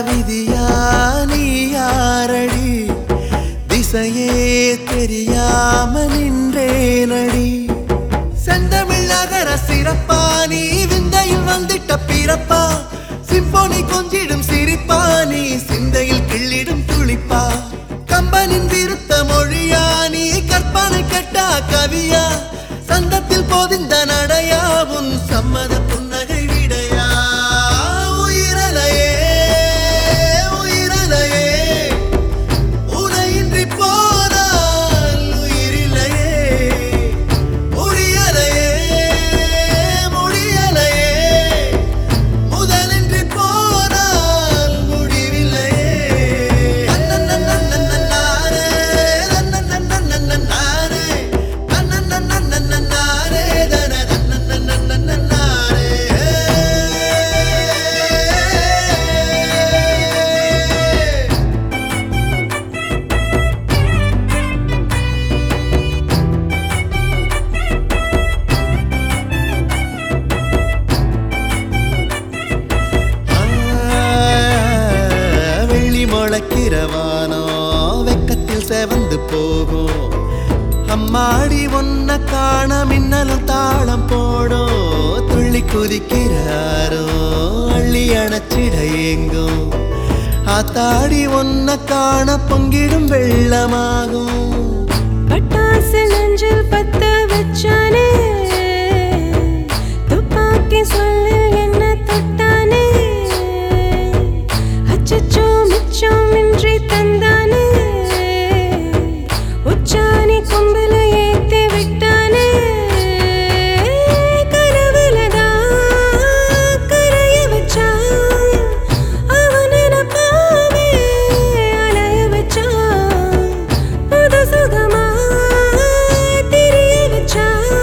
விதியா நீ யாரடி திசையே தெரியாம நின்றேனடி செந்தமிழ் நகர சிறப்பா நீ விந்தையில் வந்திட்ட பிறப்பா சிம்போனி கொஞ்சிடும் சிரிப்பா நீ சிந்தையில் கிள்ளிடும் துளிப்பா கம்பனின் விருத்த மொழியா நீ கற்பனை கெட்டா கவியா சந்தத்தில் போதிந்த நடையா உன் சம்மத புன்னகை விடையா உயிரலையே உயிரலையே உனையின்றி போனால் உயிரிலையே முடியலையே முடியலையே முதலின்றி போனால் முடிவில்லையே நன்னே நன்னே முழக்கிறவானோ வெக்கத்தில் செவந்து போகும் அம்மாடி ஒன்ன காண மின்னலும் தாளம் போடும் துள்ளி குதிக்கிறாரோ அள்ளி அணைச்சிட ஏங்கும் ஆத்தாடி ஒன்ன காண பொங்கிடும் வெள்ளமாகும் பட்டாசு நெஞ்சில் பத்த வச்சானே துப்பாக்கி சொல்லில் என்ன தொட்டானே அச்சச்சோ மிச்சமின்றி தந்தானே உச்சாணி கொம்பில ஏத்தி விட்டானே கனவுலதான் கரைய வச்சா அவன் நினைப்பாவே அலைய வச்சா புது சுகமா தெரிய வச்சா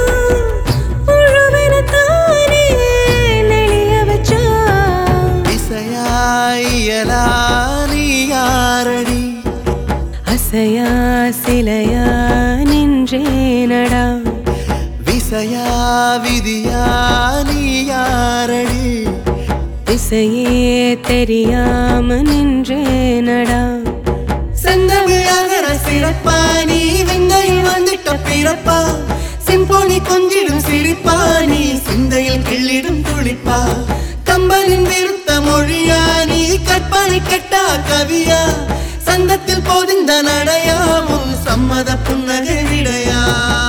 முழுவெனத்தானே நெளிய வச்சா இசையாயலா நீ யாரடி அசையா சிலையா நின்றேனடா விசையா விதியா நீ யாரடி திசையே தெரியாம நின்றேனடா செந்தமிழகர சிறப்பா நீ விந்தையில் வந்துட்ட பிறப்பா சிம்போனி கொஞ்சிடும் சிரிப்பா நீ சிந்தையில் கிள்ளிடும் துளிப்பா கம்பனின் விருத்த மொழியா நீ கற்பனை கெட்டா கவியா சந்தத்தில் போதிந்த நடையா உன் சம்மத புன்னகை விடையா